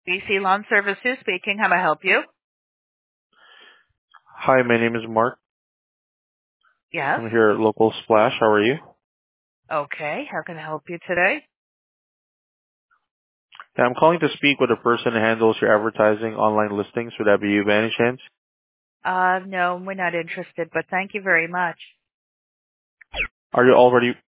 BC Lawn Services speaking. How may I help you? Hi, my name is Mark. Yes. I'm here at Local Splash. How are you? Okay. How can I help you today? Yeah, I'm calling to speak with the person who handles your advertising online listings. Would that be you by any chance? No, we're not interested, but thank you very much. Are you already